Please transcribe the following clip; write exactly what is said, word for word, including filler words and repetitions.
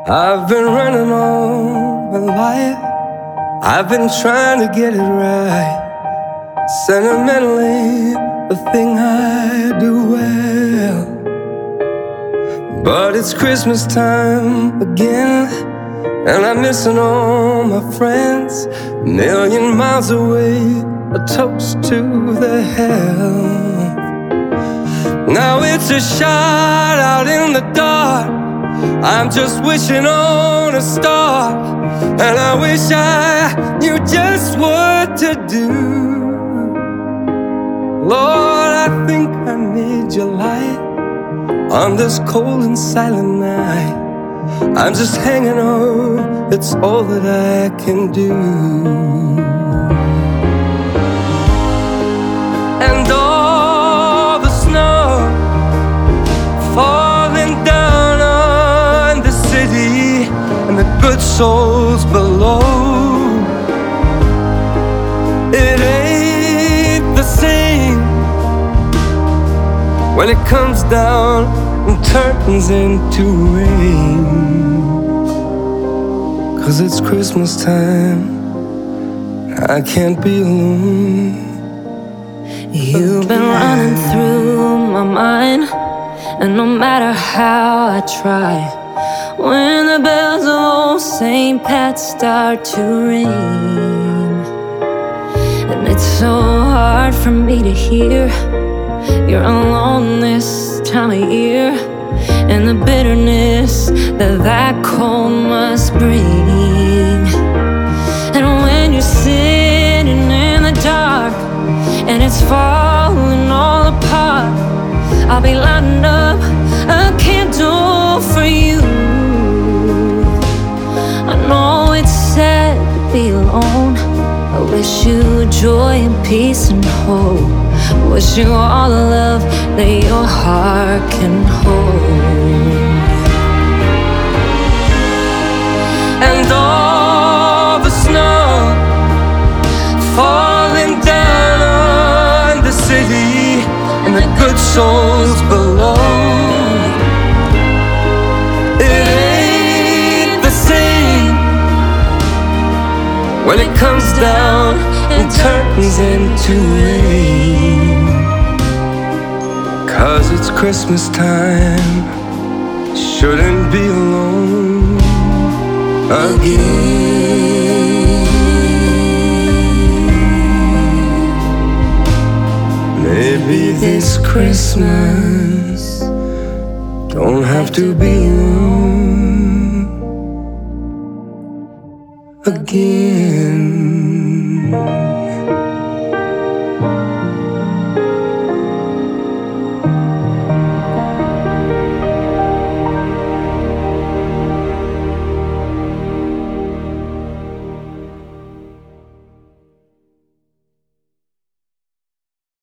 I've been running all my life. I've been trying to get it right. Sentimentally, the thing I do well. But it's Christmas time again, and I'm missing all my friends. A million miles away, a toast to their health. Now it's a shot out in the dark. I'm just wishing on a star, and I wish I knew just what to do. Lord, I think I need your light on this cold and silent night. I'm just hanging on, it's all that I can do. And all the snow falling down on the city and the good souls below. It ain't the same when it comes down and turns into rain. 'Cause it's Christmas time, I can't be alone. You've been running through my mind, and no matter how I try, when the bells of old Saint Pat start to ring, and it's so hard for me to hear you're alone this time of year, and the bitterness that that cold must bring. And when you're sitting in the dark and it's falling all apart, I'll be lighting up a candle for you. I know it's sad to be alone. I wish you joy and peace and hope. Wish you all the love that your heart can hold. And all the snow falling down on the city and the good souls below. It ain't the same when it comes down and turns into rain. 'Cause it's Christmas time, shouldn't be alone again. Maybe this Christmas don't have to be alone again.